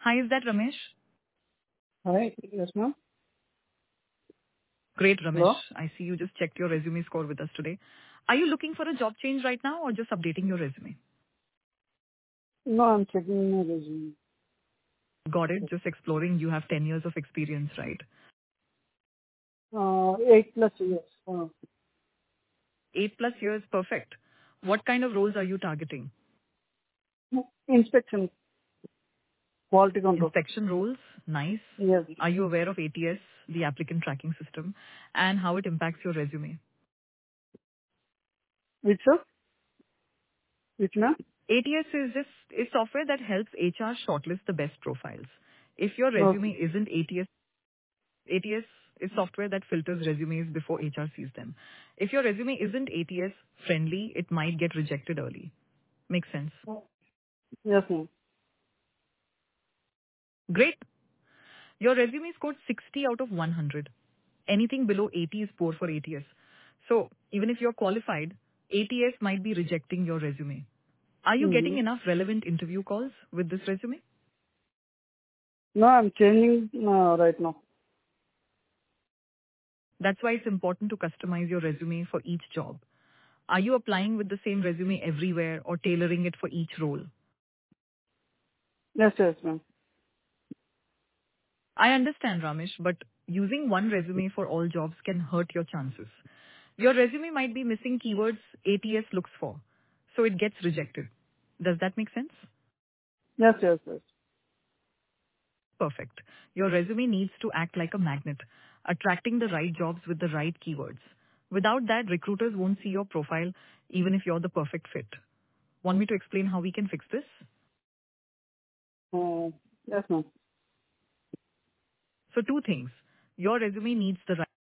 Hi, is that Ramesh? Hi. Yes, ma'am. Great, Ramesh. Hello? I see you just checked your resume score with us today. Are you looking for a job change right now or just updating your resume? No, I'm checking my resume. Got it. Just exploring. You have 10 years of experience, right? 8+ years. 8+ years, perfect. What kind of roles are you targeting? Inspection, quality control. Inspection roles? Nice. Yes. Are you aware of ATS, the applicant tracking system, and how it impacts your resume? Which, sir? Which, ma'am? ATS is software that helps HR shortlist the best profiles. If your resume Okay. isn't ATS is software that filters resumes before HR sees them. If your resume isn't ATS friendly, it might get rejected early. Makes sense. Yes, ma'am. Great. Your resume scored 60 out of 100. Anything below 80 is poor for ATS. So even if you're qualified, ATS might be rejecting your resume. Are you Mm-hmm. getting enough relevant interview calls with this resume? No, I'm changing right now. That's why it's important to customize your resume for each job. Are you applying with the same resume everywhere or tailoring it for each role? Yes, yes, ma'am. I understand, Ramesh, but using one resume for all jobs can hurt your chances. Your resume might be missing keywords ATS looks for, so it gets rejected. Does that make sense? Yes, yes, yes. Perfect. Your resume needs to act like a magnet, attracting the right jobs with the right keywords. Without that, recruiters won't see your profile even if you're the perfect fit. Want me to explain how we can fix this? Yes, ma'am. So two things. Your resume needs the right